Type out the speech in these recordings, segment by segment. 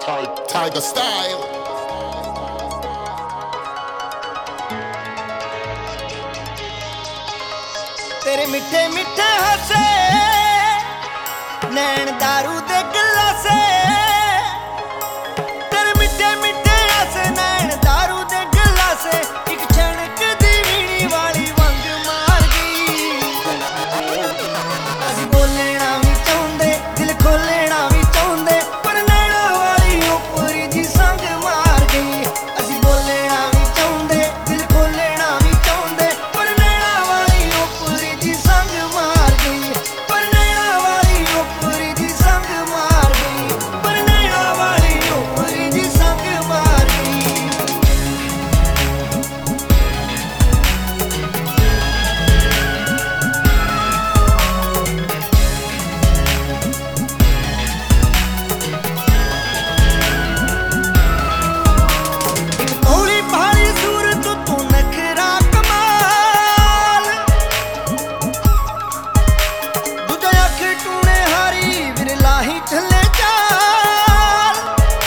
Tiger style. तेरे मिठे मिठे हसे नैन दारू दे गिलासे, तेरे मिठे मिठे हसे नैन दारू दे गिलासे, एक छणक दी वीणी वाली वंग मार गई। असीं बोलना भी चाहुंदे दिल खोलना भी चाहुंदे, पर नैना वाली उपरी जी संग मार गई। असीं बोलना भी चाहुंदे दिल खोलना भी चाहुंदे, पर नैना वाली उपरी जी संग मार गई। पर नैना वाली उपरी जी संग मार गई, पर नैना वाली उपरी जी संग मार गई। भोली भाली सूरत तू नखरा कमाल, दूजा अख टूने हारी विरला ही चले चाल।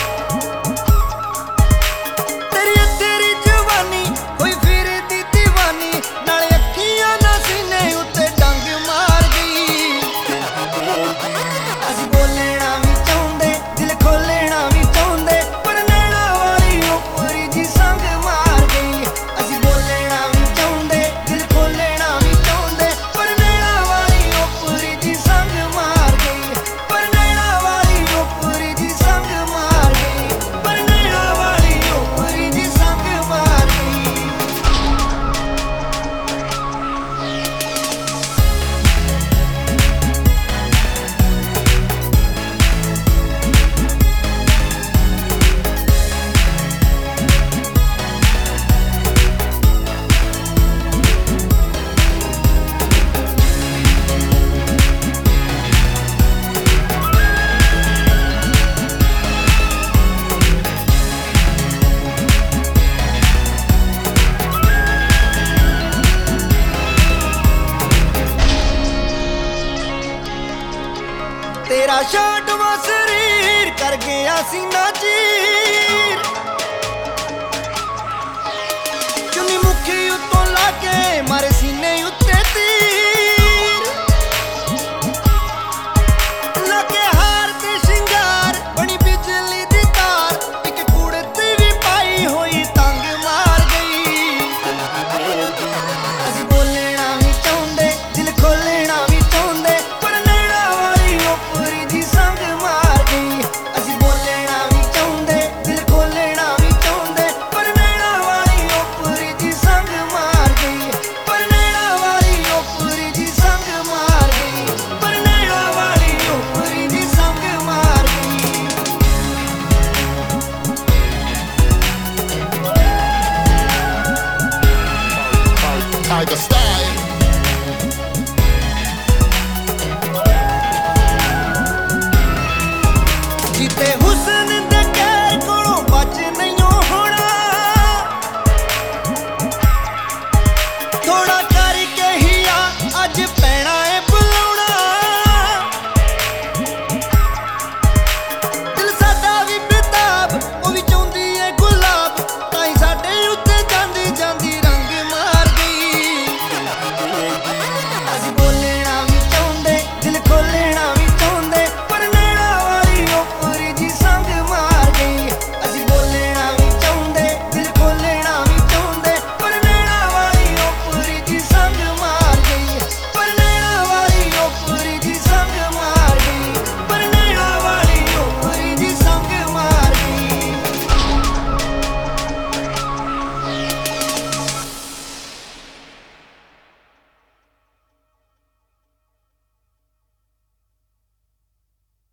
तेरी जवानी होई फिर दी दीवानी, नाले अखियां ना सीने उत्ते डंग मार गई। असीं बोलना भी चाहुंदे दिल खोलना भी चाहुंदे, पर नैना वाली उपरी जी संग मार गई। असीं बोलना भी चाहुंदे दिल खोलना भी चाहुंदे, पर नैना वाली उपरी जी संग मार गई। पर नैना वाली उपरी जी संग मार गई, पर नैना वाली उपरी जी संग मार गई। तेरा शाडवा शरीर कर गया सीना जी,